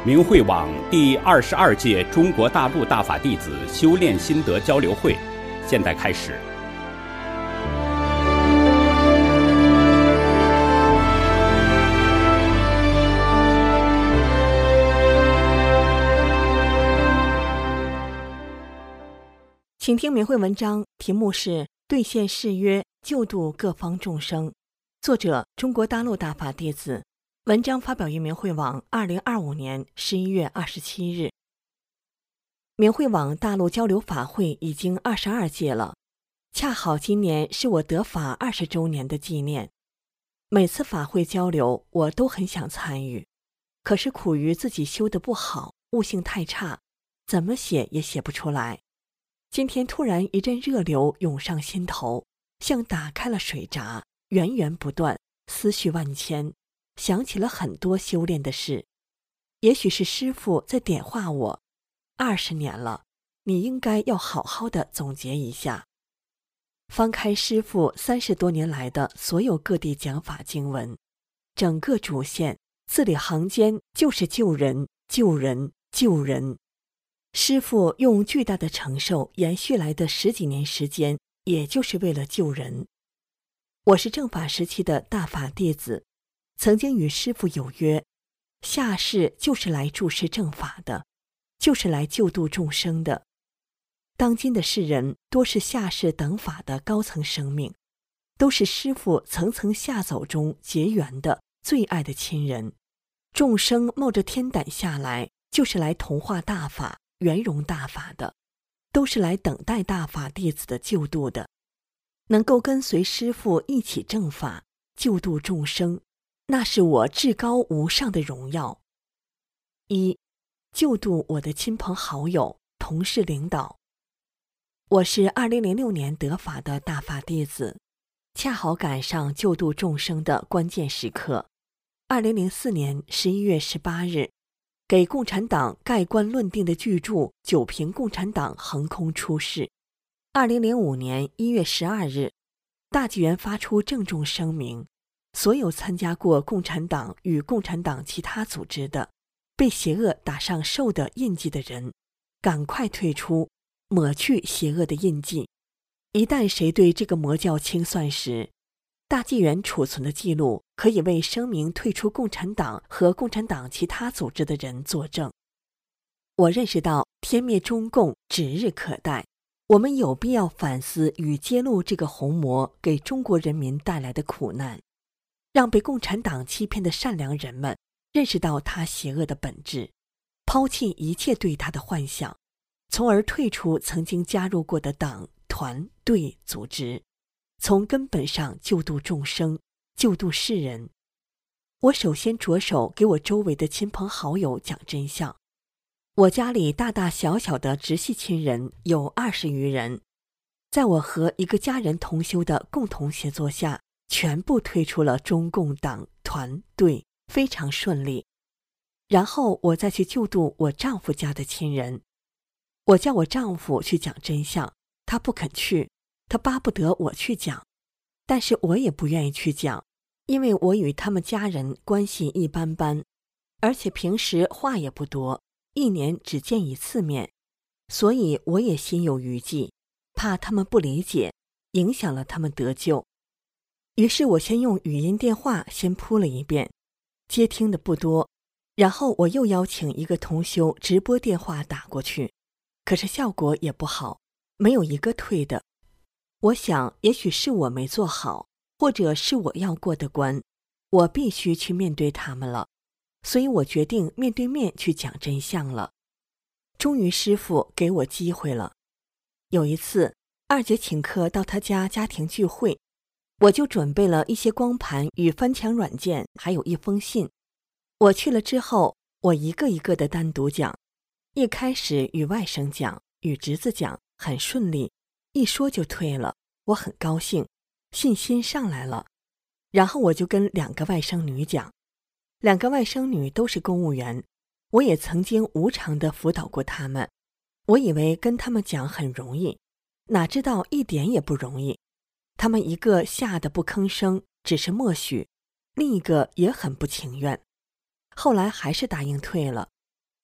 明慧网第22届中国大陆大法弟子修炼心得交流会现在开始。 请听明慧文章，题目是兑现誓约，救度各方众生。作者：中国大陆大法弟子。文章发表于明慧网2025年11月27日。明慧网大陆交流法会已经22届了，恰好今年是我得法20周年的纪念。每次法会交流，我都很想参与，可是苦于自己修得不好，悟性太差，怎么写也写不出来。今天突然一阵热流涌上心头，像打开了水闸，源源不断，思绪万千，想起了很多修炼的事。也许是师父在点化我，20年了，你应该要好好的总结一下。翻开师父30多年来的所有各地讲法经文，整个主线字里行间就是救人，救人，救人。师父用巨大的承受延续来的10几年时间，也就是为了救人。我是正法时期的大法弟子，曾经与师父有约，下世就是来注释正法的，就是来救度众生的。当今的世人多是下世等法的高层生命，都是师父层层下走中结缘的最爱的亲人。众生冒着天胆下来，就是来同化大法，圆融大法的，都是来等待大法弟子的救度的。能够跟随师父一起正法，救度众生，那是我至高无上的荣耀。1. 救度我的亲朋好友、同事领导。我是2006年得法的大法弟子，恰好赶上救度众生的关键时刻。2004年11月18日，给共产党盖棺论定的巨著《九评共产党》横空出世。2005年1月12日，大纪元发出郑重声明，所有参加过共产党与共产党其他组织的，被邪恶打上兽的印记的人，赶快退出，抹去邪恶的印记。一旦谁对这个魔教清算时，大纪元储存的记录可以为声明退出共产党和共产党其他组织的人作证。我认识到天灭中共指日可待，我们有必要反思与揭露这个红魔给中国人民带来的苦难，让被共产党欺骗的善良人们认识到他邪恶的本质，抛弃一切对他的幻想，从而退出曾经加入过的党、团、队、组织，从根本上救度众生，救度世人。我首先着手给我周围的亲朋好友讲真相。我家里大大小小的直系亲人有20余人，在我和一个家人同修的共同协作下，全部退出了中共党、团、队，非常顺利。然后我再去救度我丈夫家的亲人。我叫我丈夫去讲真相，他不肯去，他巴不得我去讲，但是我也不愿意去讲，因为我与他们家人关系一般般，而且平时话也不多，1年只见1次面，所以我也心有余悸，怕他们不理解，影响了他们得救。于是我先用语音电话先铺了一遍，接听的不多，然后我又邀请一个同修直播电话打过去，可是效果也不好，没有一个退的。我想也许是我没做好，或者是我要过的关，我必须去面对他们了，所以我决定面对面去讲真相了。终于师父给我机会了。有一次二姐请客到她家家庭聚会，我就准备了一些光盘与翻墙软件，还有一封信。我去了之后，我一个一个的单独讲，一开始与外甥讲，与侄子讲，很顺利，一说就退了，我很高兴，信心上来了。然后我就跟2个外甥女讲，2个外甥女都是公务员，我也曾经无偿地辅导过他们，我以为跟他们讲很容易，哪知道一点也不容易。他们一个吓得不吭声，只是默许，另一个也很不情愿。后来还是答应退了，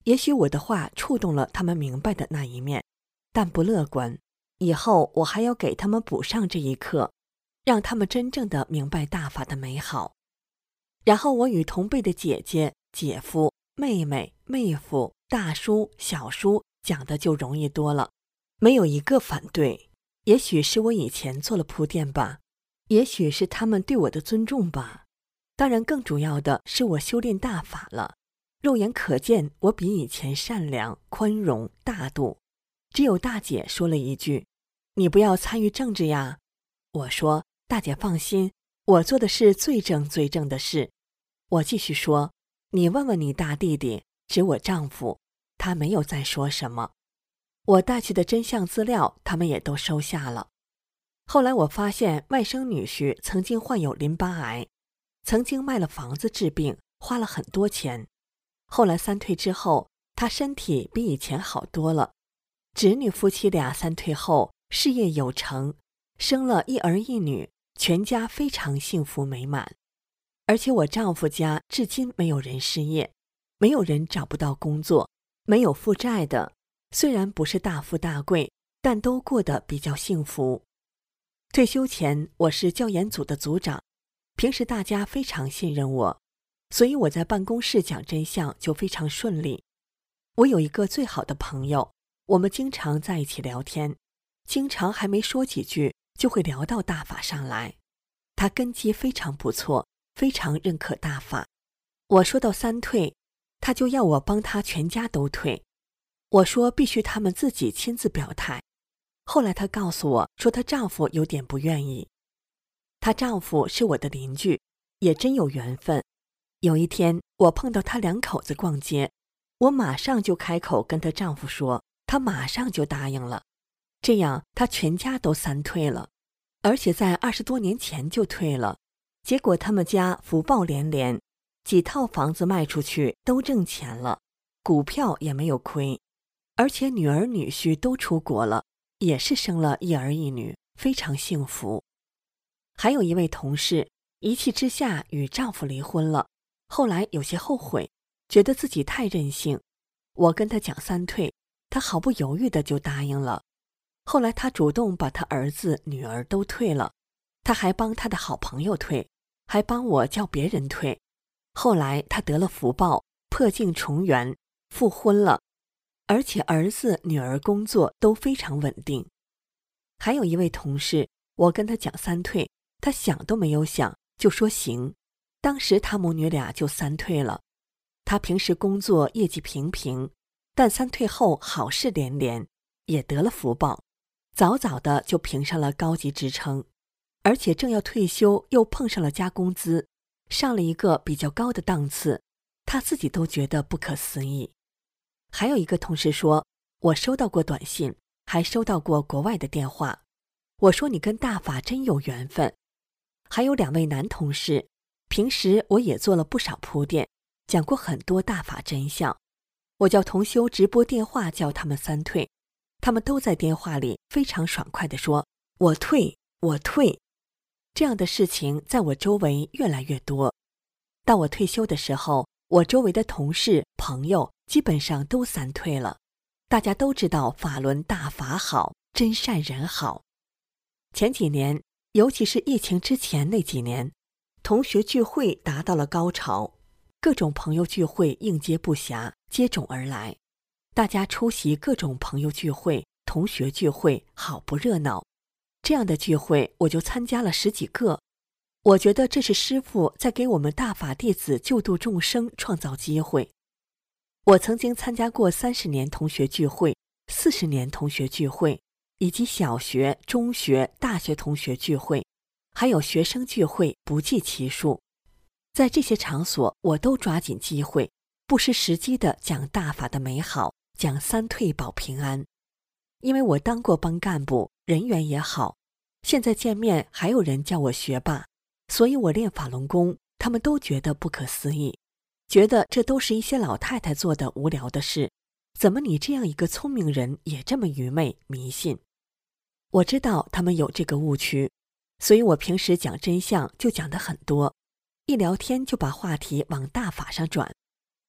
也许我的话触动了他们明白的那一面，但不乐观。以后我还要给他们补上这一课，让他们真正的明白大法的美好。然后我与同辈的姐姐、姐夫、妹妹、妹夫、大叔、小叔讲的就容易多了，没有一个反对。也许是我以前做了铺垫吧，也许是他们对我的尊重吧。当然更主要的是我修炼大法了，肉眼可见我比以前善良、宽容、大度。只有大姐说了一句：“你不要参与政治呀。”我说：“大姐放心，我做的是最正最正的事。”我继续说：“你问问你大弟弟，指我丈夫。”他没有再说什么。我带去的真相资料他们也都收下了。后来我发现外甥女婿曾经患有淋巴癌，曾经卖了房子治病，花了很多钱。后来3退之后，他身体比以前好多了。侄女夫妻俩3退后事业有成，生了1儿1女，全家非常幸福美满。而且我丈夫家至今没有人失业，没有人找不到工作，没有负债的，虽然不是大富大贵，但都过得比较幸福。退休前我是教研组的组长，平时大家非常信任我，所以我在办公室讲真相就非常顺利。我有一个最好的朋友，我们经常在一起聊天，经常还没说几句就会聊到大法上来。他根基非常不错，非常认可大法。我说到3退，他就要我帮他全家都退。我说必须他们自己亲自表态。后来她告诉我说她丈夫有点不愿意。她丈夫是我的邻居，也真有缘分。有一天我碰到她2口子逛街，我马上就开口跟她丈夫说，她马上就答应了。这样她全家都3退了，而且在20多年前就退了。结果他们家福报连连，几套房子卖出去都挣钱了，股票也没有亏，而且女儿女婿都出国了，也是生了1儿1女，非常幸福。还有一位同事一气之下与丈夫离婚了，后来有些后悔，觉得自己太任性。我跟她讲3退，她毫不犹豫的就答应了。后来她主动把她儿子女儿都退了，她还帮她的好朋友退，还帮我叫别人退。后来她得了福报，破镜重圆，复婚了，而且儿子女儿工作都非常稳定。还有一位同事，我跟他讲3退，他想都没有想就说行。当时他母女俩就3退了。他平时工作业绩平平，但3退后好事连连，也得了福报，早早的就评上了高级职称，而且正要退休又碰上了加工资，上了一个比较高的档次，他自己都觉得不可思议。还有一个同事说，我收到过短信，还收到过国外的电话。我说你跟大法真有缘分。还有2位男同事，平时我也做了不少铺垫，讲过很多大法真相。我叫同修直播电话叫他们3退，他们都在电话里非常爽快地说，我退，我退。这样的事情在我周围越来越多。到我退休的时候，我周围的同事朋友基本上都3退了。大家都知道法轮大法好，真善人好。前几年，尤其是疫情之前那几年，同学聚会达到了高潮，各种朋友聚会应接不暇，接踵而来。大家出席各种朋友聚会、同学聚会，好不热闹。这样的聚会我就参加了10几个。我觉得这是师父在给我们大法弟子救度众生创造机会。我曾经参加过30年同学聚会、40年同学聚会，以及小学、中学、大学同学聚会，还有学生聚会，不计其数。在这些场所，我都抓紧机会，不失时机地讲大法的美好，讲3退保平安。因为我当过帮干部，人缘也好，现在见面还有人叫我学霸，所以我练法轮功，他们都觉得不可思议，觉得这都是一些老太太做的无聊的事，怎么你这样一个聪明人也这么愚昧迷信？我知道他们有这个误区，所以我平时讲真相就讲得很多，一聊天就把话题往大法上转。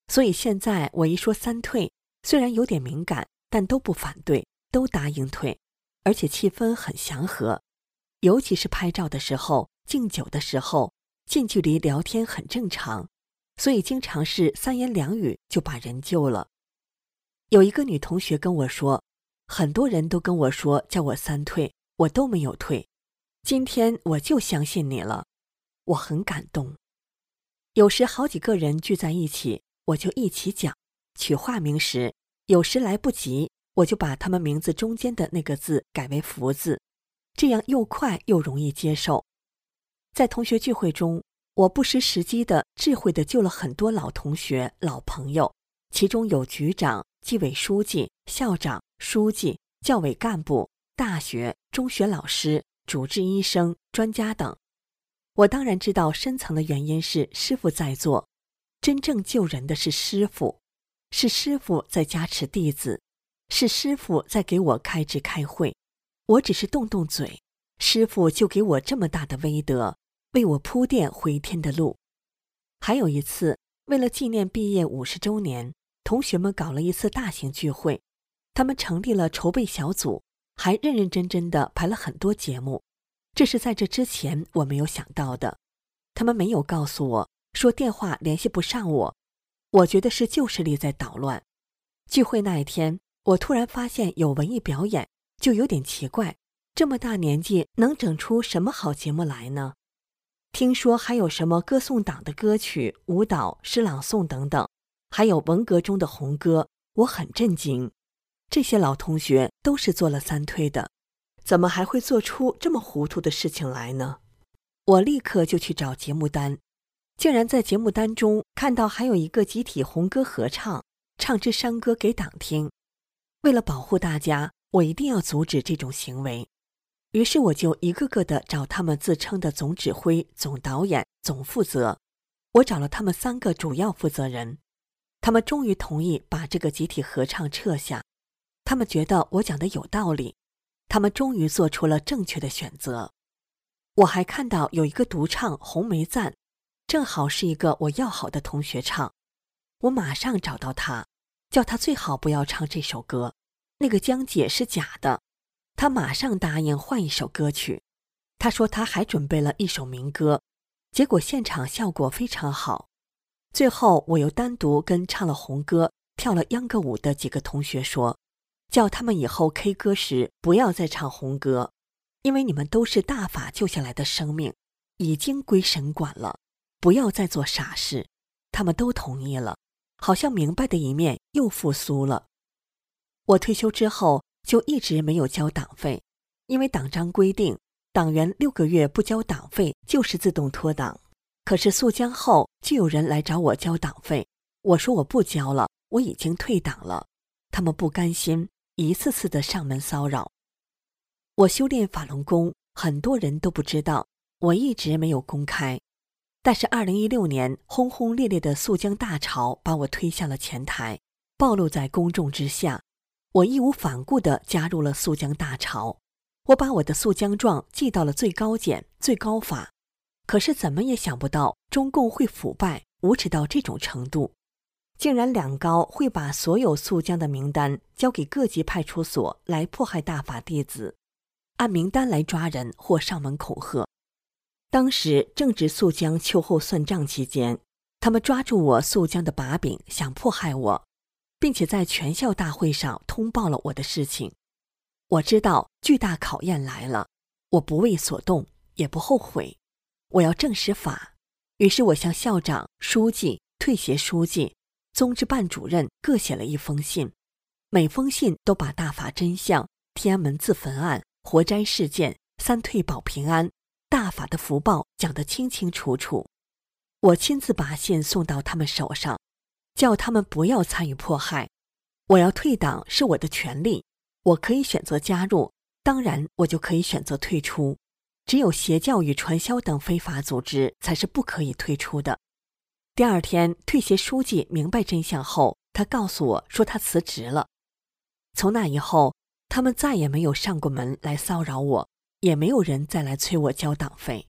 所以现在我一说三退，虽然有点敏感，但都不反对，都答应退，而且气氛很祥和。尤其是拍照的时候，敬酒的时候，近距离聊天很正常，所以经常是三言两语就把人救了。有一个女同学跟我说，很多人都跟我说叫我三退，我都没有退。今天我就相信你了，我很感动。有时好几个人聚在一起，我就一起讲，取化名时，有时来不及，我就把他们名字中间的那个字改为福字，这样又快又容易接受。在同学聚会中，我不失时机的智慧的救了很多老同学、老朋友，其中有局长、纪委书记、校长、书记、教委干部、大学、中学老师、主治医生、专家等。我当然知道深层的原因是师傅在做，真正救人的是师傅，是师傅在加持弟子，是师傅在给我开智开会。我只是动动嘴，师傅就给我这么大的威德，为我铺垫回天的路。还有一次，为了纪念毕业50周年，同学们搞了一次大型聚会，他们成立了筹备小组，还认认真真地排了很多节目。这是在这之前我没有想到的，他们没有告诉我，说电话联系不上我，我觉得是旧势力在捣乱。聚会那一天，我突然发现有文艺表演，就有点奇怪，这么大年纪能整出什么好节目来呢？听说还有什么歌颂党的歌曲、舞蹈、诗朗诵等等，还有文革中的红歌，我很震惊。这些老同学都是做了三退的，怎么还会做出这么糊涂的事情来呢？我立刻就去找节目单，竟然在节目单中看到还有一个集体红歌合唱，唱支山歌给党听。为了保护大家，我一定要阻止这种行为。于是我就一个个的找他们自称的总指挥、总导演、总负责。我找了他们3个主要负责人，他们终于同意把这个集体合唱撤下。他们觉得我讲的有道理，他们终于做出了正确的选择。我还看到有一个独唱《红梅赞》，正好是一个我要好的同学唱。我马上找到他，叫他最好不要唱这首歌，那个江姐是假的。他马上答应换一首歌曲，他说他还准备了一首民歌，结果现场效果非常好。最后我又单独跟唱了红歌、跳了秧歌舞的几个同学说，叫他们以后 K 歌时不要再唱红歌，因为你们都是大法救下来的生命，已经归神管了，不要再做傻事。他们都同意了，好像明白的一面又复苏了。我退休之后就一直没有交党费，因为党章规定，党员6个月不交党费就是自动脱党。可是肃江后就有人来找我交党费，我说我不交了，我已经退党了。他们不甘心，一次次的上门骚扰。我修炼法轮功，很多人都不知道，我一直没有公开。但是2016年轰轰烈烈的肃江大潮把我推向了前台，暴露在公众之下。我义无反顾地加入了肃江大潮，我把我的肃江状记到了最高检、最高法。可是怎么也想不到中共会腐败无耻到这种程度，竟然2高会把所有肃江的名单交给各级派出所来迫害大法弟子，按名单来抓人或上门恐吓。当时正值肃江秋后算账期间，他们抓住我肃江的把柄，想迫害我，并且在全校大会上通报了我的事情。我知道巨大考验来了，我不为所动，也不后悔，我要正视法。于是我向校长、书记、退协书记、宗治办主任各写了一封信，每封信都把大法真相、天安门自焚案、活摘事件、三退保平安、大法的福报讲得清清楚楚。我亲自把信送到他们手上，叫他们不要参与迫害。我要退党是我的权利，我可以选择加入，当然我就可以选择退出。只有邪教与传销等非法组织才是不可以退出的。第2天，退协书记明白真相后，他告诉我说他辞职了。从那以后，他们再也没有上过门来骚扰我，也没有人再来催我交党费。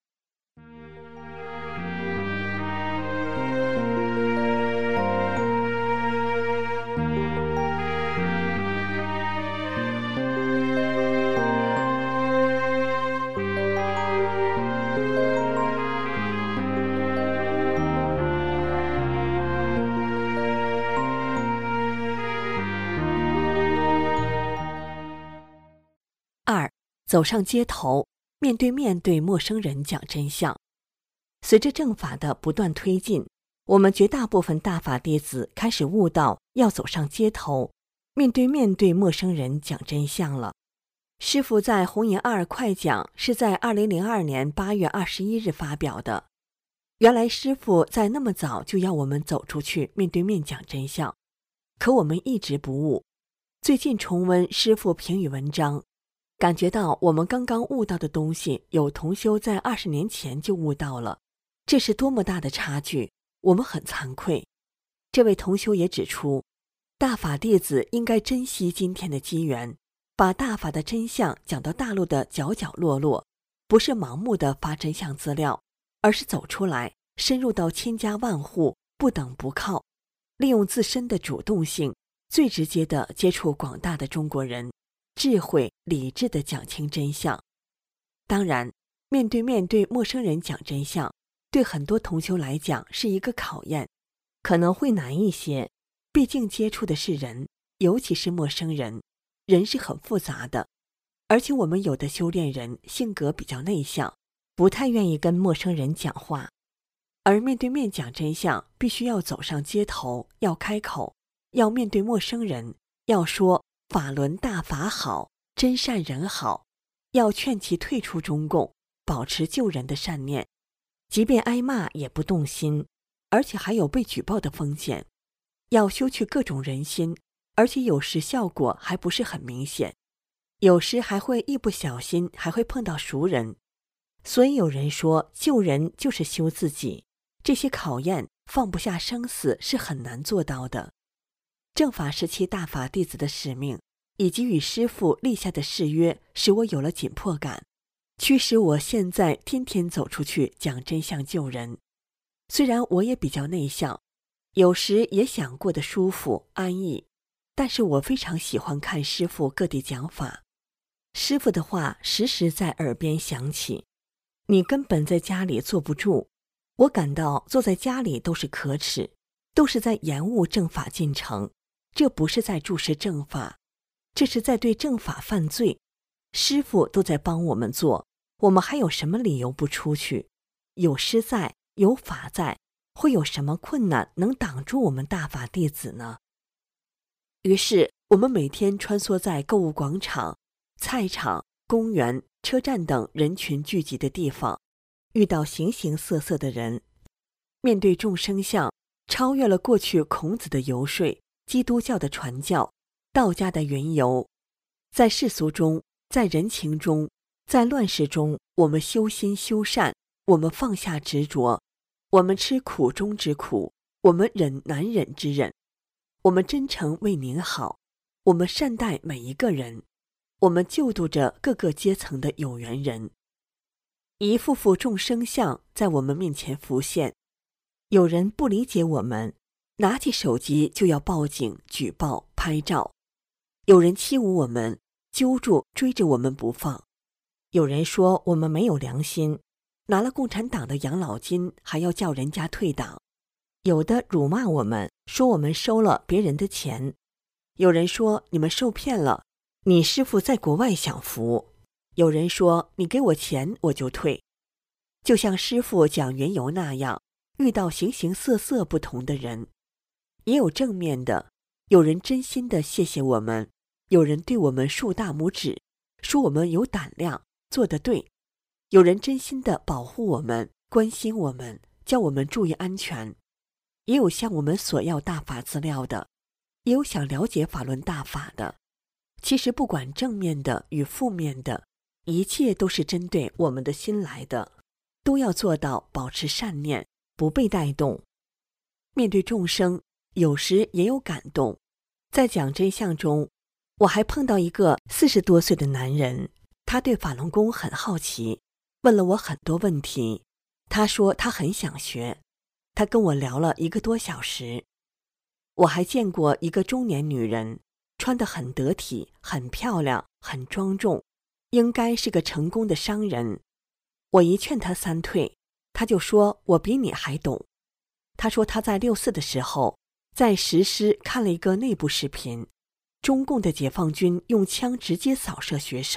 2. 走上街头，面对面对陌生人讲真相。随着正法的不断推进，我们绝大部分大法弟子开始悟到要走上街头，面对面对陌生人讲真相了。师父在红岩2快讲是在2002年8月21日发表的。原来师父在那么早就要我们走出去面对面讲真相，可我们一直不悟。最近重温师父评语文章，感觉到我们刚刚悟到的东西，有同修在20年前就悟到了，这是多么大的差距，我们很惭愧。这位同修也指出，大法弟子应该珍惜今天的机缘，把大法的真相讲到大陆的角角落落，不是盲目的发真相资料，而是走出来，深入到千家万户，不等不靠，利用自身的主动性，最直接的接触广大的中国人，智慧理智的讲清真相。当然，面对面对陌生人讲真相，对很多同修来讲是一个考验，可能会难一些，毕竟接触的是人，尤其是陌生人，人是很复杂的，而且我们有的修炼人性格比较内向，不太愿意跟陌生人讲话，而面对面讲真相，必须要走上街头，要开口，要面对陌生人，要说法轮大法好，真善人好，要劝其退出中共，保持救人的善念，即便挨骂也不动心，而且还有被举报的风险，要修去各种人心，而且有时效果还不是很明显，有时还会一不小心还会碰到熟人。所以有人说救人就是修自己，这些考验放不下生死是很难做到的。正法时期大法弟子的使命以及与师父立下的誓约，使我有了紧迫感，驱使我现在天天走出去讲真相救人。虽然我也比较内向，有时也想过得舒服安逸，但是我非常喜欢看师父各地讲法，师父的话时时在耳边响起，你根本在家里坐不住，我感到坐在家里都是可耻，都是在延误正法进程，这不是在注视正法，这是在对正法犯罪。师父都在帮我们做，我们还有什么理由不出去？有师在，有法在，会有什么困难能挡住我们大法弟子呢？于是我们每天穿梭在购物广场、菜场、公园、车站等人群聚集的地方，遇到形形色色的人，面对众生相，超越了过去孔子的游说、基督教的传教、道家的云游。在世俗中，在人情中，在乱世中，我们修心修善，我们放下执着，我们吃苦中之苦，我们忍难忍之忍，我们真诚为您好，我们善待每一个人，我们救度着各个阶层的有缘人。一幅幅众生相在我们面前浮现，有人不理解我们，拿起手机就要报警举报拍照，有人欺侮我们，揪住追着我们不放，有人说我们没有良心，拿了共产党的养老金还要叫人家退党，有的辱骂我们，说我们收了别人的钱，有人说你们受骗了，你师父在国外享福，有人说你给我钱我就退。就像师父讲缘由那样，遇到形形色色不同的人，也有正面的，有人真心的谢谢我们，有人对我们竖大拇指，说我们有胆量做得对，有人真心的保护我们，关心我们，叫我们注意安全，也有向我们索要大法资料的，也有想了解法轮大法的。其实不管正面的与负面的，一切都是针对我们的心来的，都要做到保持善念，不被带动。面对众生，有时也有感动。在讲真相中，我还碰到一个40多岁的男人，他对法轮功很好奇，问了我很多问题。他说他很想学，他跟我聊了1个多小时。我还见过一个中年女人，穿得很得体，很漂亮，很庄重，应该是个成功的商人。我一劝他3退，他就说我比你还懂。他说他在64的时候，在石狮看了一个内部视频，中共的解放军用枪直接扫射学生，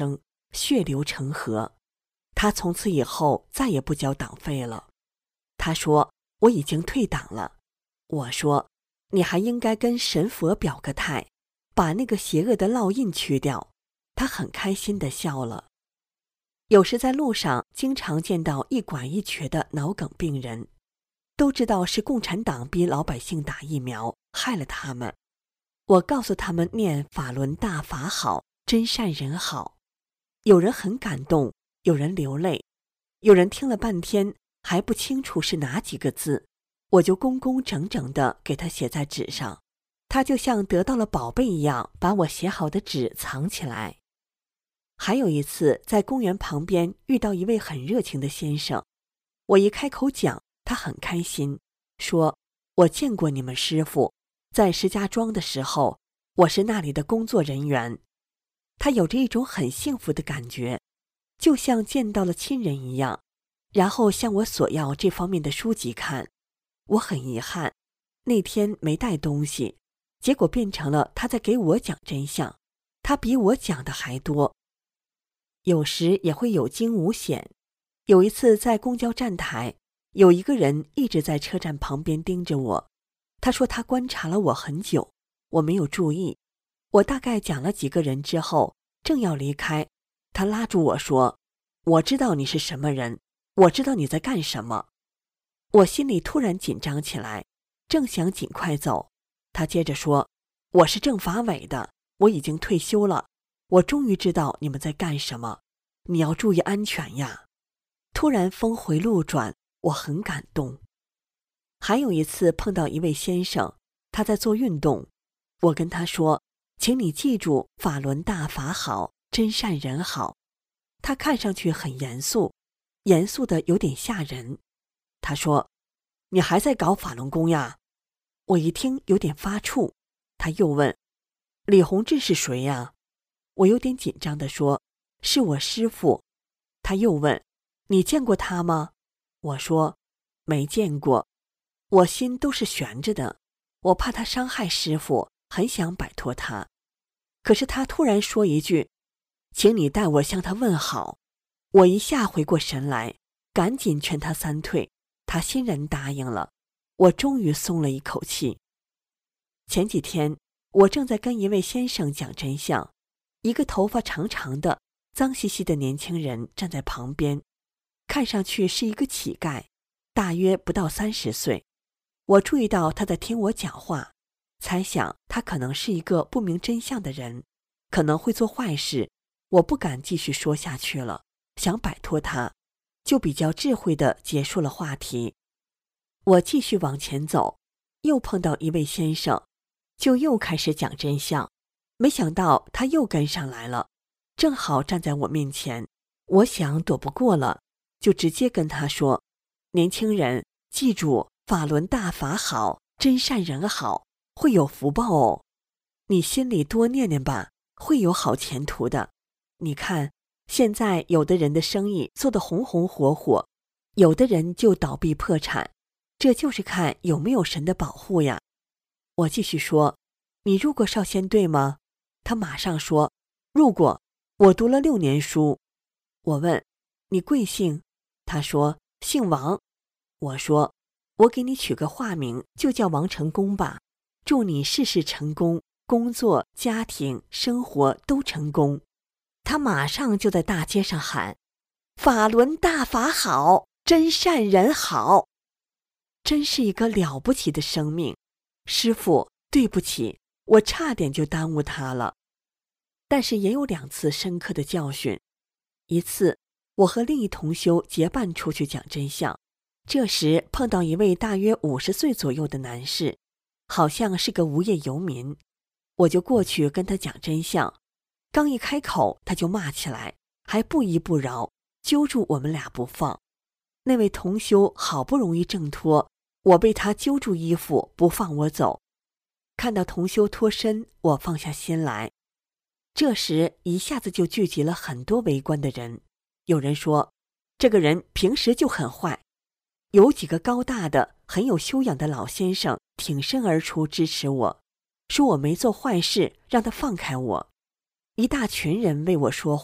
血流成河。他从此以后再也不交党费了。他说我已经退党了。我说你还应该跟神佛表个态，把那个邪恶的烙印去掉。他很开心地笑了。有时在路上经常见到一拐一瘸的脑梗病人，都知道是共产党逼老百姓打疫苗，害了他们。我告诉他们念法轮大法好，真善人好。有人很感动，有人流泪，有人听了半天还不清楚是哪几个字，我就工工整整地给他写在纸上。他就像得到了宝贝一样，把我写好的纸藏起来。还有一次在公园旁边遇到一位很热情的先生，我一开口讲，他很开心，说我见过你们师父，在石家庄的时候，我是那里的工作人员。他有着一种很幸福的感觉，就像见到了亲人一样，然后向我索要这方面的书籍看。我很遗憾，那天没带东西，结果变成了他在给我讲真相，他比我讲的还多。有时也会有惊无险。有一次在公交站台，有一个人一直在车站旁边盯着我，他说他观察了我很久，我没有注意。我大概讲了几个人之后，正要离开，他拉住我说，我知道你是什么人，我知道你在干什么。我心里突然紧张起来，正想尽快走，他接着说，我是政法委的，我已经退休了，我终于知道你们在干什么，你要注意安全呀。突然峰回路转，我很感动。还有一次碰到一位先生，他在做运动，我跟他说，请你记住法轮大法好，真善人好。他看上去很严肃，严肃的有点吓人。他说，你还在搞法轮功呀？我一听有点发怵。他又问，李洪志是谁呀？我有点紧张地说，是我师父。他又问，你见过他吗？我说，没见过。我心都是悬着的，我怕他伤害师父，很想摆脱他。可是他突然说一句，请你代我向他问好。我一下回过神来，赶紧劝他三退，他欣然答应了。我终于松了一口气。前几天我正在跟一位先生讲真相，一个头发长长的脏兮兮的年轻人站在旁边，看上去是一个乞丐，大约不到30岁。我注意到他在听我讲话，猜想他可能是一个不明真相的人，可能会做坏事。我不敢继续说下去了，想摆脱他，就比较智慧地结束了话题。我继续往前走，又碰到一位先生，就又开始讲真相。没想到他又跟上来了，正好站在我面前。我想躲不过了，就直接跟他说，年轻人，记住法轮大法好，真善人好，会有福报哦。你心里多念念吧，会有好前途的。你看，现在有的人的生意做得红红火火，有的人就倒闭破产，这就是看有没有神的保护呀。我继续说，你入过少先队吗？他马上说，入过，我读了6年书。我问，你贵姓？他说，姓王。我说，我给你取个化名，就叫王成功吧，祝你事事成功，工作、家庭、生活都成功。他马上就在大街上喊，法轮大法好，真善人好。真是一个了不起的生命。师父，对不起，我差点就耽误他了。但是也有2次深刻的教训。一次，我和另一同修结伴出去讲真相，这时碰到一位大约50岁左右的男士，好像是个无业游民。我就过去跟他讲真相，刚一开口他就骂起来，还不依不饶，揪住我们俩不放。那位同修好不容易挣脱，我被他揪住衣服不放我走。看到同修脱身，我放下心来。这时一下子就聚集了很多围观的人，有人说这个人平时就很坏。有几个高大的很有修养的老先生挺身而出支持我，说我没做坏事，让他放开我。一大群人为我说话，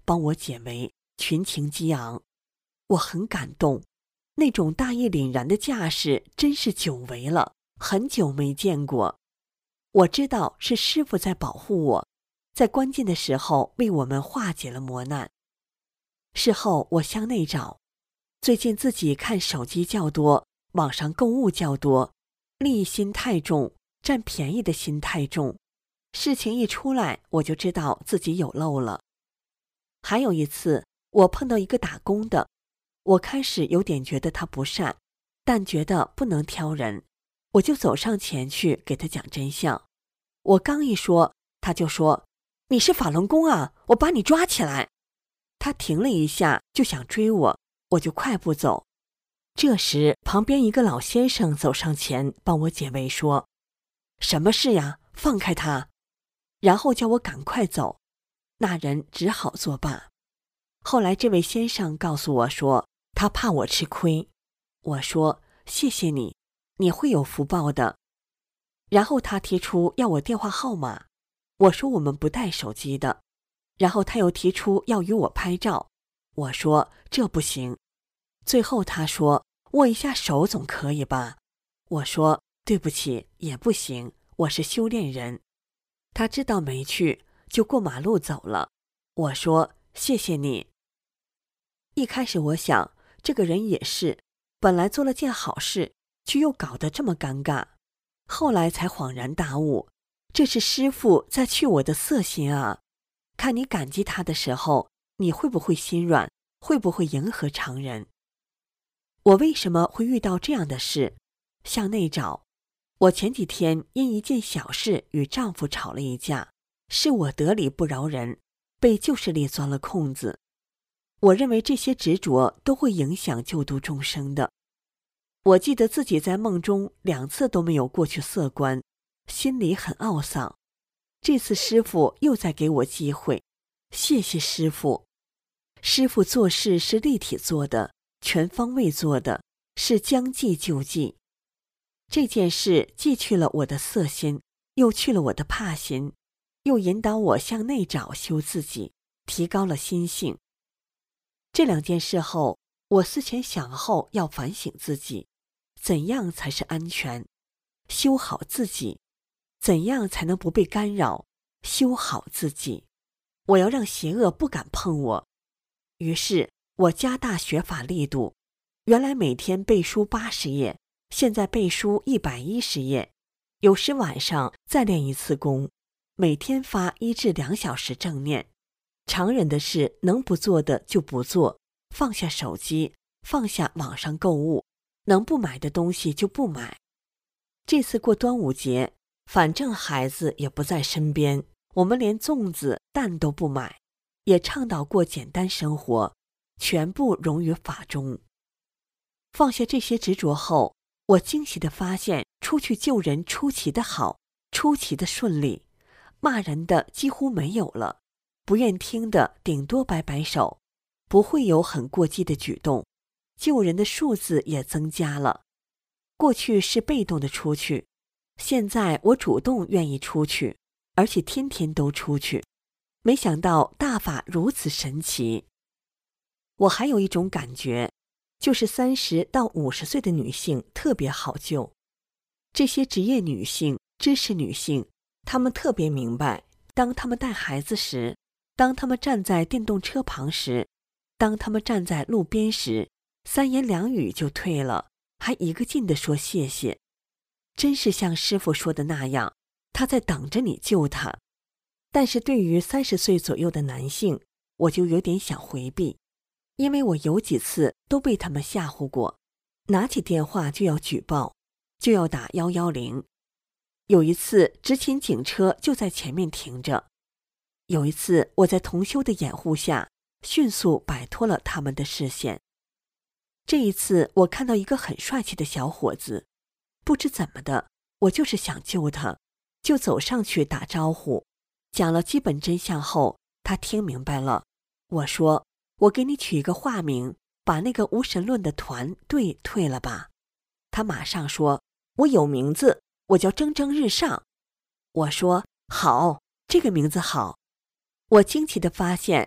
帮我解围，群情激昂。我很感动，那种大义凛然的架势真是久违了，很久没见过。我知道是师父在保护我，在关键的时候为我们化解了磨难。事后我向内找，最近自己看手机较多，网上购物较多，利益心太重，占便宜的心太重，事情一出来我就知道自己有漏了。还有一次我碰到一个打工的，我开始有点觉得他不善，但觉得不能挑人，我就走上前去给他讲真相。我刚一说，他就说：“你是法轮功啊，我把你抓起来。”他停了一下就想追我，我就快步走。这时旁边一个老先生走上前帮我解围，说：“什么事呀？放开他！”然后叫我赶快走。那人只好作罢。后来这位先生告诉我说，他怕我吃亏。我说：“谢谢你，你会有福报的。”然后他提出要我电话号码，我说我们不带手机的。然后他又提出要与我拍照，我说这不行。最后他说握一下手总可以吧？我说对不起，也不行，我是修炼人。他知道没趣，就过马路走了。我说谢谢你。一开始我想这个人也是，本来做了件好事，却又搞得这么尴尬。后来才恍然大悟，这是师父在去我的色心啊。看你感激他的时候，你会不会心软？会不会迎合常人？我为什么会遇到这样的事？向内找。我前几天因一件小事与丈夫吵了一架，是我得理不饶人，被旧势力钻了空子。我认为这些执着都会影响救度众生的。我记得自己在梦中2次都没有过去色观，心里很懊丧。这次师父又在给我机会，谢谢师父。师父做事是立体做的，全方位做的，是将计就计。这件事既去了我的色心，又去了我的怕心，又引导我向内找修自己，提高了心性。这2件事后，我思前想后要反省自己，怎样才是安全？修好自己。怎样才能不被干扰？修好自己。我要让邪恶不敢碰我。于是我加大学法力度，原来每天背书80页，现在背书110页，有时晚上再练1次功，每天发1至2小时正念。常人的事能不做的就不做，放下手机，放下网上购物，能不买的东西就不买。这次过端午节，反正孩子也不在身边，我们连粽子、蛋都不买，也倡导过简单生活，全部融于法中。放下这些执着后，我惊喜地发现出去救人出奇的好，出奇的顺利，骂人的几乎没有了，不愿听的顶多摆摆手，不会有很过激的举动，救人的数字也增加了。过去是被动的出去，现在我主动愿意出去，而且天天都出去。没想到大法如此神奇。我还有一种感觉，就是30到50岁的女性特别好救。这些职业女性、知识女性，她们特别明白，当她们带孩子时，当她们站在电动车旁时，当她们站在路边时，3言2语就退了，还一个劲地说谢谢。真是像师父说的那样，他在等着你救他。但是对于30岁左右的男性，我就有点想回避，因为我有几次都被他们吓唬过，拿起电话就要举报，就要打110。有一次执勤警车就在前面停着，有一次我在同修的掩护下，迅速摆脱了他们的视线。这一次我看到一个很帅气的小伙子，不知怎么的，我就是想救他，就走上去打招呼，讲了基本真相后，他听明白了。我说，我给你取一个化名，把那个无神论的团队退了吧。他马上说，我有名字，我叫蒸蒸日上。我说，好，这个名字好。我惊奇地发现，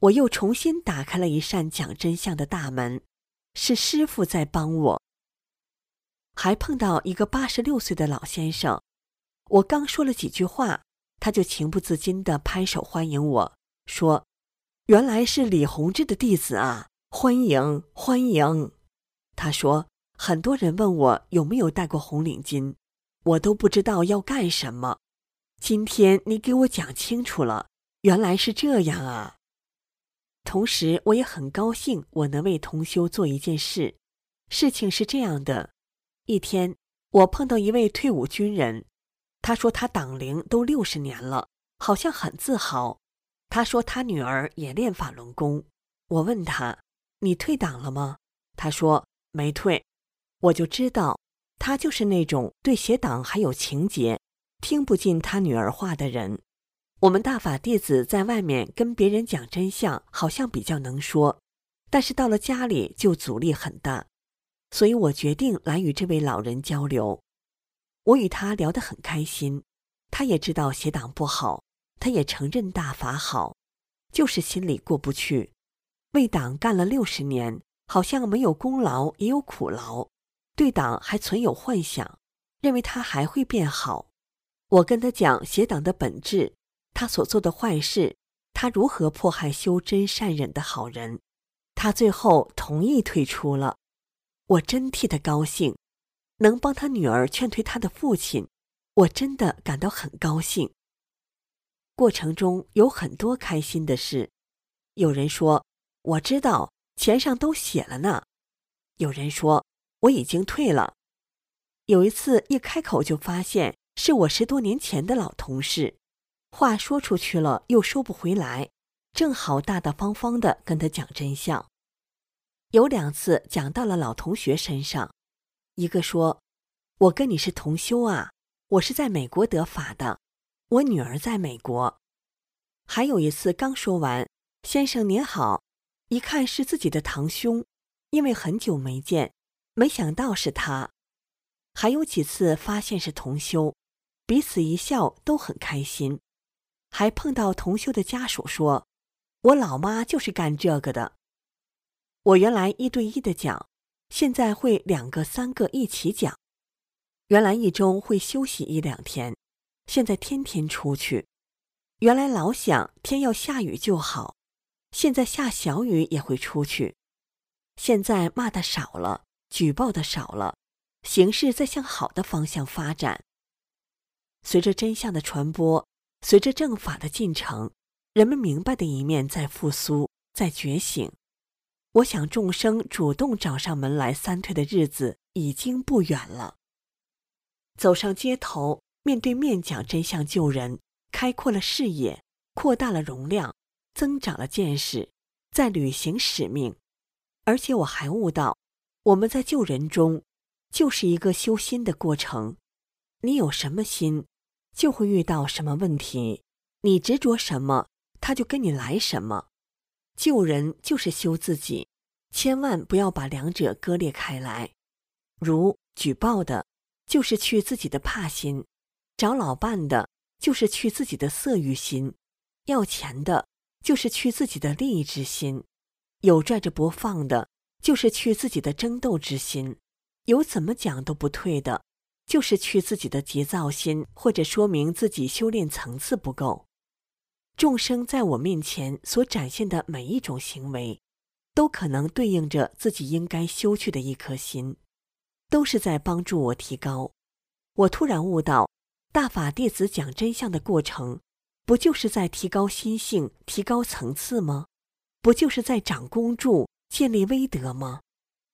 我又重新打开了一扇讲真相的大门，是师父在帮我。还碰到一个86岁的老先生，我刚说了几句话，他就情不自禁地拍手欢迎我，说：“原来是李洪志的弟子啊，欢迎欢迎。”他说很多人问我有没有戴过红领巾，我都不知道要干什么。今天你给我讲清楚了，原来是这样啊。同时我也很高兴我能为同修做一件事。事情是这样的，一天我碰到一位退伍军人，他说他党龄都60年了，好像很自豪。他说他女儿也练法轮功。我问他，你退党了吗？他说没退。我就知道他就是那种对邪党还有情结，听不进他女儿话的人。我们大法弟子在外面跟别人讲真相好像比较能说，但是到了家里就阻力很大，所以我决定来与这位老人交流。我与他聊得很开心，他也知道邪党不好，他也承认大法好，就是心里过不去。为党干了60年，好像没有功劳也有苦劳，对党还存有幻想，认为他还会变好。我跟他讲邪党的本质，他所做的坏事，他如何迫害修真善忍的好人，他最后同意退出了。我真替他高兴，能帮他女儿劝退他的父亲，我真的感到很高兴。过程中有很多开心的事，有人说我知道，钱上都写了呢。有人说我已经退了。有一次一开口就发现是我10多年前的老同事，话说出去了又收不回来，正好大大方方地跟他讲真相。有2次讲到了老同学身上，一个说，我跟你是同修啊，我是在美国得法的，我女儿在美国。还有一次刚说完，先生您好，一看是自己的堂兄，因为很久没见，没想到是他。还有几次发现是同修，彼此一笑都很开心。还碰到同修的家属说，我老妈就是干这个的。我原来1对1的讲，现在会2个3个一起讲。原来1周会休息1、2天，现在天天出去。原来老想天要下雨就好，现在下小雨也会出去。现在骂的少了，举报的少了，形势在向好的方向发展。随着真相的传播，随着正法的进程，人们明白的一面在复苏，在觉醒。我想众生主动找上门来3退的日子已经不远了。走上街头，面对面讲真相救人，开阔了视野，扩大了容量，增长了见识，在履行使命。而且我还悟到，我们在救人中，就是一个修心的过程。你有什么心，就会遇到什么问题，你执着什么，他就跟你来什么。救人就是修自己，千万不要把2者割裂开来。如举报的，就是去自己的怕心；找老伴的，就是去自己的色欲心；要钱的，就是去自己的利益之心；有拽着不放的，就是去自己的争斗之心；有怎么讲都不退的，就是去自己的急躁心，或者说明自己修炼层次不够。众生在我面前所展现的每一种行为，都可能对应着自己应该修去的一颗心，都是在帮助我提高。我突然悟到，大法弟子讲真相的过程，不就是在提高心性、提高层次吗？不就是在长功助、建立威德吗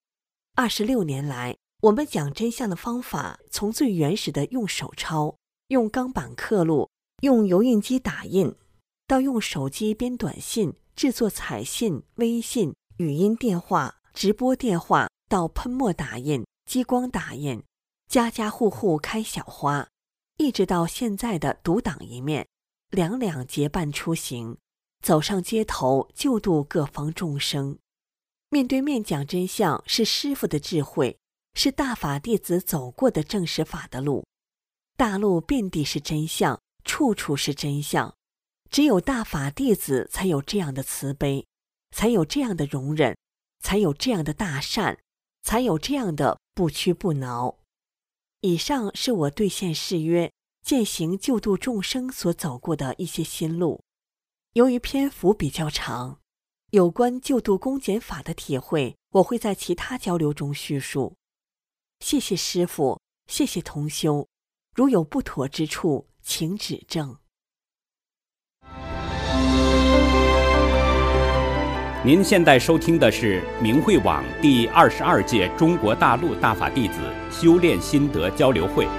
？26年来，我们讲真相的方法，从最原始的用手抄、用钢板刻录、用油印机打印，到用手机编短信、制作彩信、微信、语音电话、直播电话，到喷墨打印、激光打印，家家户户开小花，一直到现在的独当一面，两两结伴出行，走上街头救度各方众生。面对面讲真相是师父的智慧，是大法弟子走过的正实法的路。大路遍地是真相，处处是真相。 只有大法弟子才有这样的慈悲，才有这样的容忍，才有这样的大善，才有这样的不屈不挠。以上是我兑现誓约、践行救度众生所走过的一些心路。由于篇幅比较长，有关救度公检法的体会，我会在其他交流中叙述。谢谢师父，谢谢同修，如有不妥之处，请指正。 您现在收听的是明慧网第22届中国大陆大法弟子修炼心得交流会。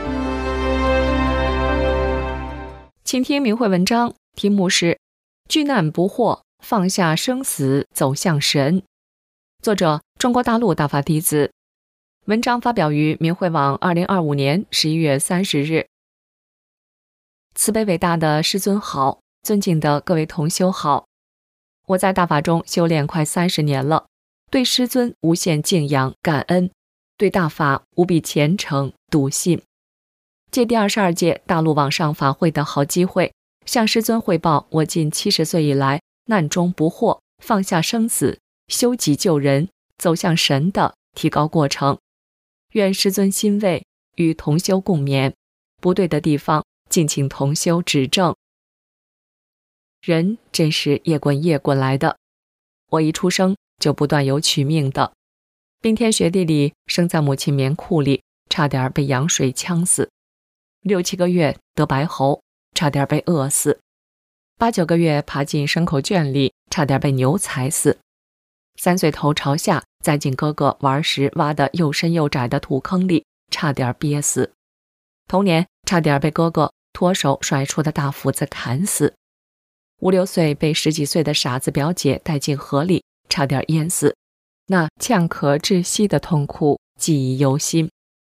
请听明慧文章，题目是巨难不惑，放下生死走向神。作者中国大陆大法弟子。文章发表于明慧网2025年11月30日。慈悲伟大的师尊好，尊敬的各位同修好。我在大法中修炼快30年了，对师尊无限敬仰感恩，对大法无比虔诚笃信。借第22届大陆网上法会的好机会，向师尊汇报我近70岁以来难中不惑，放下生死，修己救人，走向神的提高过程。愿师尊欣慰，与同修共勉，不对的地方敬请同修指正。人真是夜滚夜滚来的，我一出生就不断有取命的，冰天雪地里生在母亲棉裤里，差点被羊水呛死；6、7个月得白喉，差点被饿死；8、9个月爬进牲口圈里，差点被牛踩死；3岁头朝下栽进哥哥玩时挖得又深又窄的土坑里，差点憋死；童年差点被哥哥脱手甩出的大斧子砍死；5、6岁被10几岁的傻子表姐带进河里，差点淹死，那呛咳窒息的痛苦记忆犹新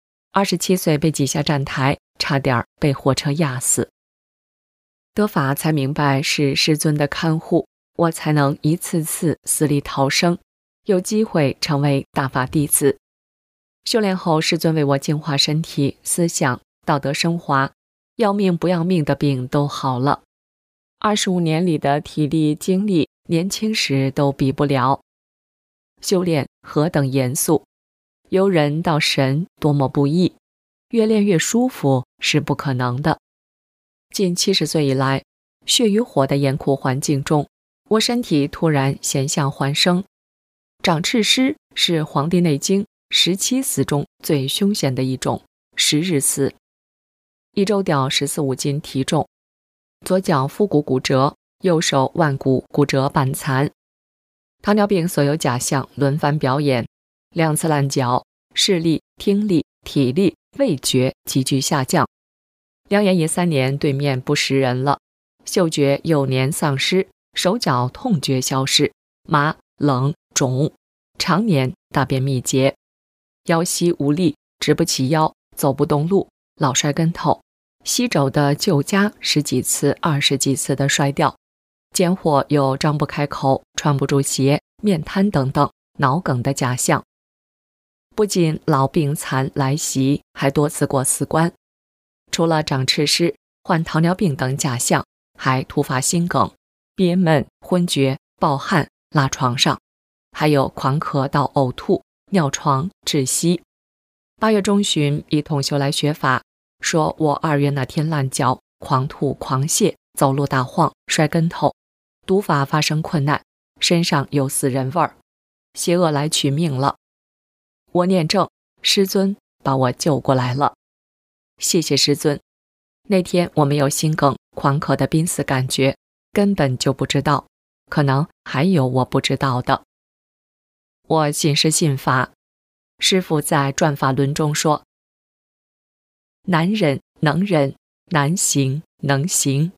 ；27岁被挤下站台，差点被火车压死。得法才明白是师尊的看护，我才能一次次死里逃生，有机会成为大法弟子。修炼后，师尊为我净化身体、思想、道德升华，要命不要命的病都好了。25年里的体力精力，年轻时都比不了。修炼何等严肃，由人到神多么不易，越练越舒服是不可能的。近70岁以来，血与火的严酷环境中，我身体突然咸相还生。长赤湿是《黄帝内经》17死中最凶险的一种，10日死。一周掉14、15斤体重，左脚腹股骨折，右手腕骨骨折半残。糖尿病所有假象轮番表演，2次烂脚，视力、听力、体力、味觉急剧下降。两眼也3年对面不识人了，嗅觉幼年丧失，手脚痛觉消失，麻、冷、肿，常年大便秘结，腰膝无力，直不起腰，走不动路，老摔跟头，膝肘的旧痂10几次、20几次的摔掉，肩跛有张不开口、穿不住鞋、面瘫等等脑梗的假象。不仅老病残来袭，还多次过4关。除了长赤湿、患糖尿病等假象，还突发心梗、憋闷、昏厥、暴汗、拉床上，还有狂咳到呕吐、尿床、窒息。8月中旬，一同修来学法，说我2月那天烂脚、狂吐狂泻、走路打晃、摔跟头，读法发生困难，身上有死人味儿，邪恶来取命了。我念正，师尊把我救过来了，谢谢师尊。那天我没有心梗、狂咳的濒死感觉，根本就不知道，可能还有我不知道的。我信师信法，师父在转法轮中说，难忍能忍，难行能行。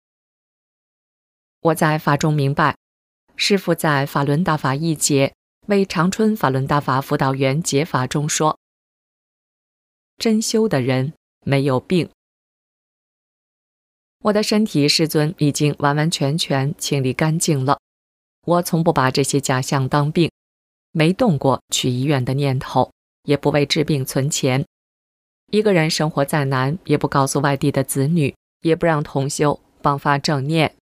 我在法中明白，师父在法轮大法一节为长春法轮大法辅导员解法中说，真修的人没有病。我的身体师尊已经完完全全清理干净了，我从不把这些假象当病，没动过去医院的念头，也不为治病存钱。一个人生活再难，也不告诉外地的子女，也不让同修帮发正念，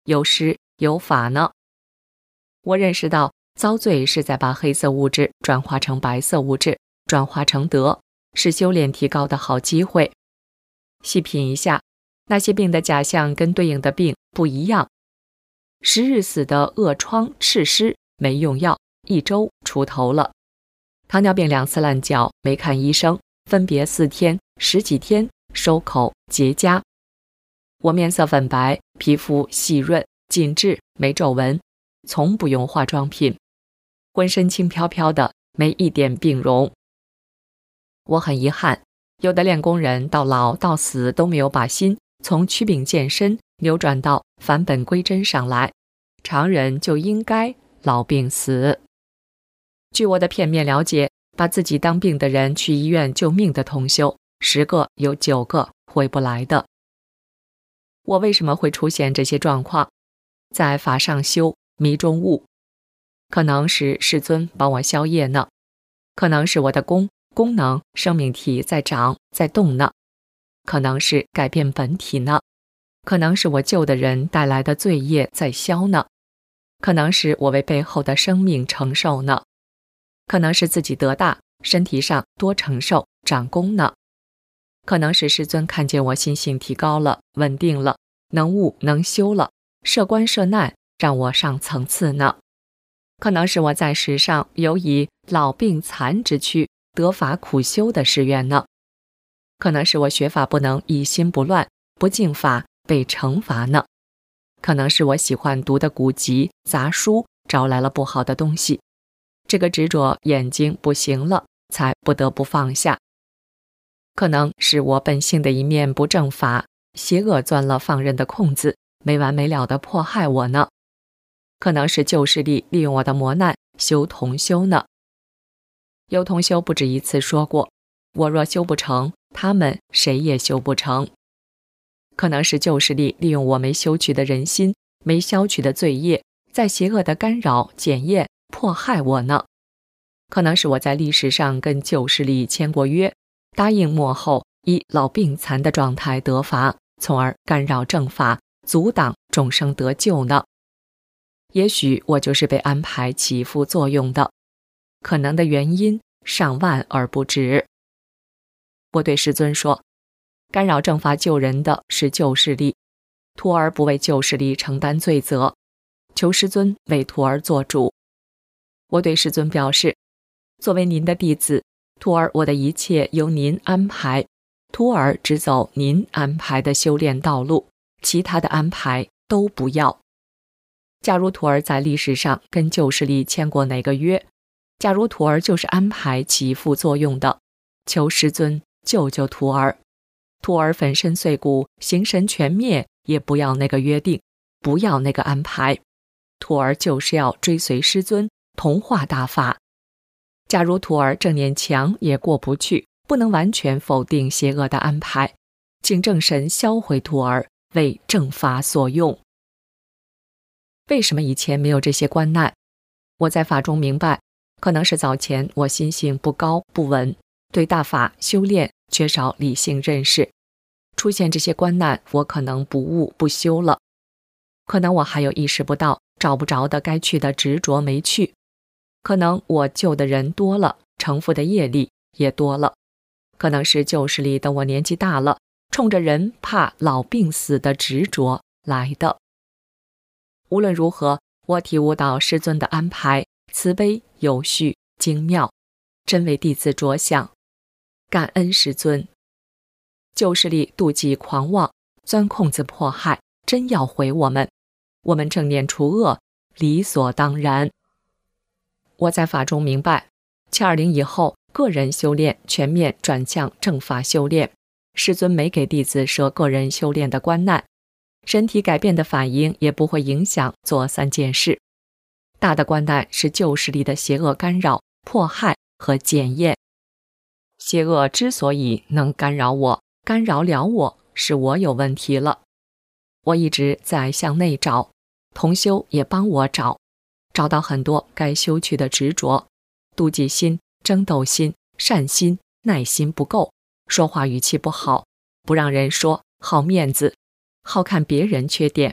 有师有法呢。我认识到遭罪是在把黑色物质转化成白色物质，转化成德，是修炼提高的好机会。细品一下，那些病的假象跟对应的病不一样。10日死的恶疮赤湿没用药，1周出头了。糖尿病2次烂脚没看医生，分别4天、10几天收口结痂。我面色粉白，皮肤细润紧致，没皱纹，从不用化妆品，浑身轻飘飘的，没一点病容。我很遗憾，有的练功人到老到死都没有把心从祛病健身扭转到返本归真上来，常人就应该老病死。据我的片面了解，把自己当病的人去医院救命的同修，10个有9个回不来的。我为什么会出现这些状况？在法上修，迷中悟。可能是世尊帮我消业呢，可能是我的功能生命体在长在动呢，可能是改变本体呢，可能是我救的人带来的罪业在消呢，可能是我为背后的生命承受呢，可能是自己德大，身体上多承受长功呢，可能是世尊看见我心性提高了，稳定了，能悟能修了，摄观摄难，让我上层次呢，可能是我在世上有以老病残之躯得法苦修的誓愿呢，可能是我学法不能一心不乱，不敬法被惩罚呢，可能是我喜欢读的古籍杂书招来了不好的东西，这个执着眼睛不行了，才不得不放下。可能是我本性的一面不正法，邪恶钻了放任的空子，没完没了地迫害我呢。可能是旧势力利用我的磨难修同修呢。有同修不止一次说过，我若修不成，他们谁也修不成。可能是旧势力利用我没修去的人心，没消去的罪业，在邪恶的干扰检验迫害我呢。可能是我在历史上跟旧势力签过约，答应末后以老病残的状态得法，从而干扰正法，阻挡众生得救呢。也许我就是被安排起副作用的，可能的原因上万而不止。我对世尊说，干扰正法救人的是旧势力，徒儿不为旧势力承担罪责，求世尊为徒儿做主。我对世尊表示，作为您的弟子，徒儿我的一切由您安排，徒儿只走您安排的修炼道路，其他的安排都不要。假如徒儿在历史上跟旧势力签过哪个约，假如徒儿就是安排起副作用的，求师尊救救徒儿。徒儿粉身碎骨，形神全灭，也不要那个约定，不要那个安排。徒儿就是要追随师尊，同化大法。假如徒儿正念强也过不去，不能完全否定邪恶的安排，请正神销毁徒儿，为正法所用。为什么以前没有这些关难？我在法中明白，可能是早前我心性不高不稳，对大法修炼缺少理性认识，出现这些关难，我可能不悟不修了。可能我还有意识不到找不着的该去的执着没去，可能我救的人多了，承负的业力也多了，可能是旧势力等我年纪大了，冲着人怕老病死的执着来的。无论如何，我体悟到师尊的安排慈悲有序精妙，真为弟子着想，感恩师尊。旧势力妒忌狂妄，钻空子迫害，真要毁我们，我们正念除恶，理所当然。我在法中明白，720以后个人修炼全面转向正法修炼，师尊没给弟子设个人修炼的关难，身体改变的反应也不会影响做3件事。大的关难是旧势力的邪恶干扰、迫害和检验。邪恶之所以能干扰我，干扰了我，是我有问题了。我一直在向内找，同修也帮我找到很多该修去的执着，妒忌心、争斗心、善心、耐心不够，说话语气不好，不让人说，好面子，好看别人缺点，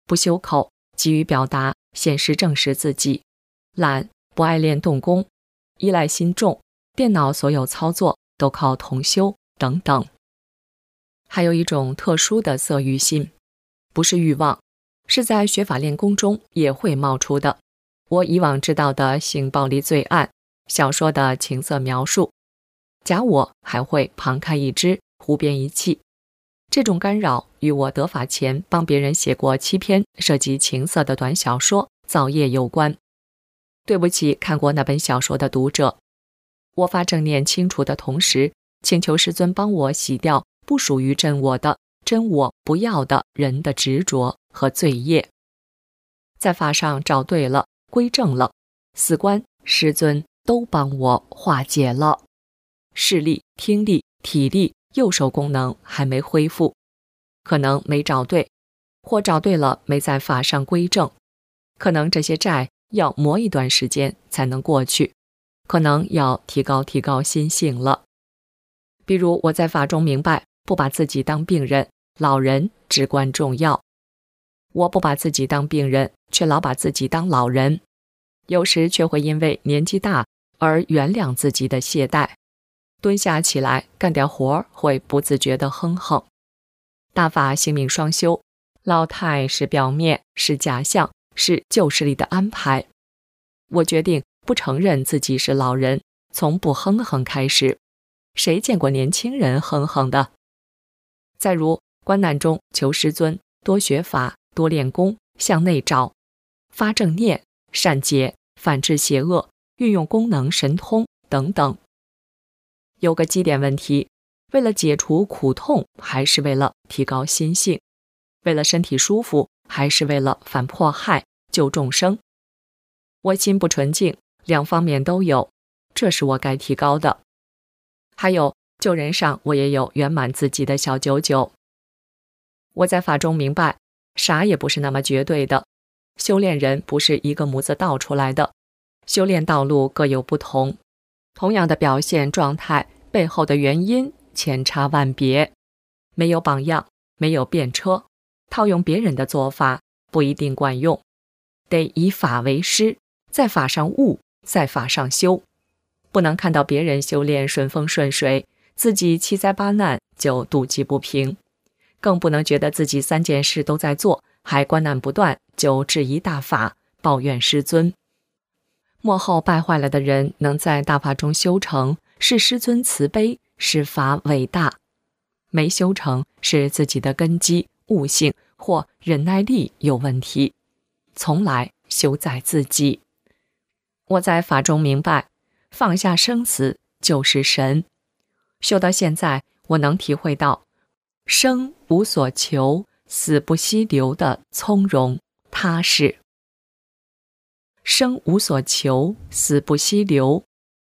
不修口，急于表达，显示证实自己；懒，不爱练动功，依赖心重，电脑所有操作都靠同修等等。还有一种特殊的色欲心，不是欲望，是在学法练功中也会冒出的。我以往知道的性暴力罪案、小说的情色描述，假我还会旁开一支，胡编一气。这种干扰与我得法前帮别人写过7篇涉及情色的短小说造业有关。对不起看过那本小说的读者，我发正念清除的同时，请求师尊帮我洗掉不属于真我的、真我不要的人的执着和罪业。在法上找对了，归正了，四观、师尊都帮我化解了。视力、听力、体力、右手功能还没恢复，可能没找对，或找对了没在法上归正，可能这些债要磨一段时间才能过去，可能要提高心性了。比如我在法中明白，不把自己当病人，老人至关重要。我不把自己当病人，却老把自己当老人，有时却会因为年纪大而原谅自己的懈怠，蹲下起来干点活会不自觉地哼哼。大法性命双修，老态是表面，是假象，是旧势力的安排。我决定不承认自己是老人，从不哼哼开始。谁见过年轻人哼哼的？再如关难中求师尊，多学法，多练功，向内照，发正念，善解，反制邪恶，运用功能神通等等。有个基点问题，为了解除苦痛，还是为了提高心性？为了身体舒服，还是为了反迫害，救众生？我心不纯净，两方面都有，这是我该提高的。还有救人上，我也有圆满自己的小99。我在法中明白，啥也不是那么绝对的，修炼人不是一个模子倒出来的，修炼道路各有不同，同样的表现状态背后的原因千差万别，没有榜样，没有便车，套用别人的做法不一定管用，得以法为师，在法上悟，在法上修。不能看到别人修炼顺风顺水，自己七灾八难就妒忌不平，更不能觉得自己3件事都在做，还关难不断，就质疑大法，抱怨师尊。末后败坏了的人能在大法中修成，是师尊慈悲，是法伟大。没修成，是自己的根基、悟性或忍耐力有问题，从来修在自己。我在法中明白，放下生死就是神。修到现在，我能体会到生无所求，死不息流的从容踏实。生无所求，死不息流。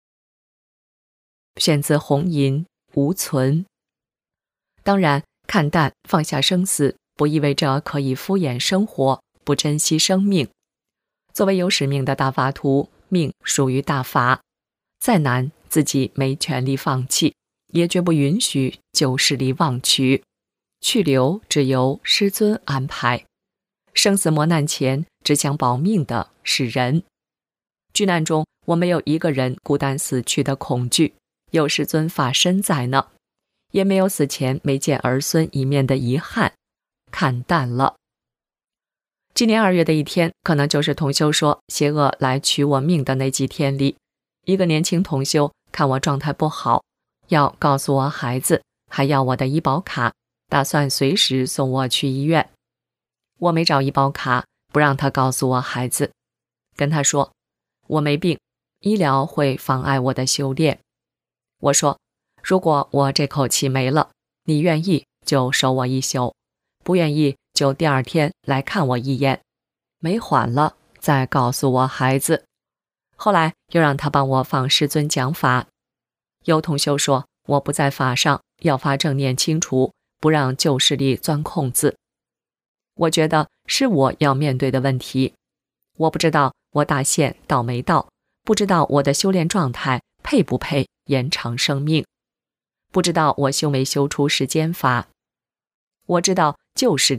选自红银无存。当然，看淡放下生死，不意味着可以敷衍生活，不珍惜生命。作为有使命的大法徒，命属于大法，再难自己没权利放弃，也绝不允许旧势力妄取，去留只由师尊安排。生死磨难前，只想保命的是人。巨难中，我没有一个人孤单死去的恐惧，有师尊法身在呢，也没有死前没见儿孙一面的遗憾，看淡了。今年2月的一天，可能就是同修说邪恶来取我命的那几天里，一个年轻同修看我状态不好，要告诉我孩子，还要我的医保卡，打算随时送我去医院。我没找医保卡，不让他告诉我孩子，跟他说我没病，医疗会妨碍我的修炼。我说如果我这口气没了，你愿意就守我一宿，不愿意就第2天来看我一眼，没缓了再告诉我孩子。后来又让他帮我放师尊讲法。有同修说我不在法上，要发正念清除，不让旧势力钻空子。我觉得是我要面对的问题。我不知道我大限到没到，不知道我的修炼状态配不配延长生命，不知道我修没修出世间法。我知道旧势力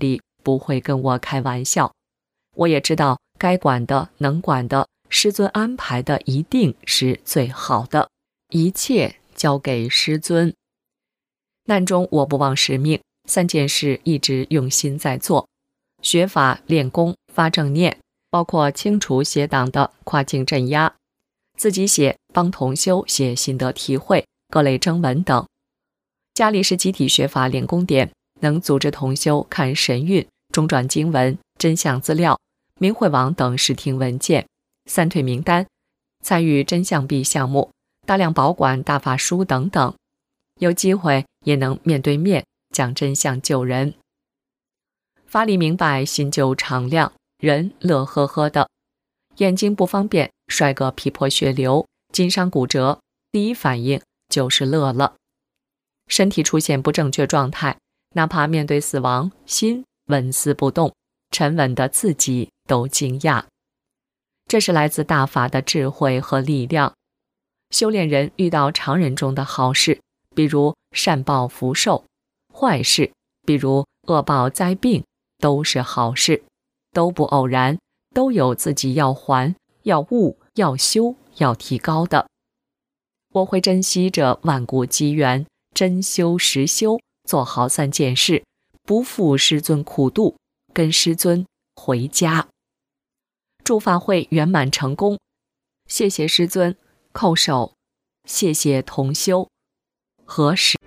不会跟我开玩笑。我也知道该管的、能管的，师尊安排的一定是最好的，一切交给师尊。难中我不忘使命，3件事一直用心在做：学法、练功、发正念，包括清除邪党的跨境镇压，自己写，帮同修写心得体会、各类征文等。家里是集体学法练功点，能组织同修看神韵、中转经文、真相资料、明慧网等视听文件、3退名单，参与真相币项目，大量保管大法书等等。有机会也能面对面讲真相救人。法理明白，心就常亮，人乐呵呵的。眼睛不方便，摔个皮破血流、筋伤骨折，第一反应就是乐了。身体出现不正确状态，哪怕面对死亡，心纹丝不动，沉稳的自己都惊讶。这是来自大法的智慧和力量。修炼人遇到常人中的好事，比如善报福寿；坏事，比如恶报灾病，都是好事，都不偶然，都有自己要还、要悟、要修、要提高的。我会珍惜这万古机缘，真修实修，做好3件事，不负师尊苦度，跟师尊回家。祝法会圆满成功，谢谢师尊，叩首，谢谢同修，何时？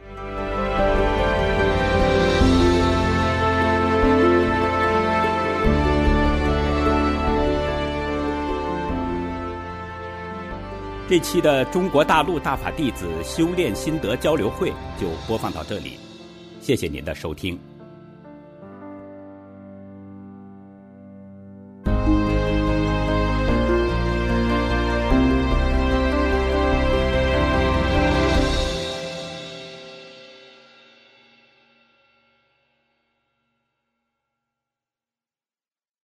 这期的中国大陆大法弟子修炼心得交流会就播放到这里，谢谢您的收听。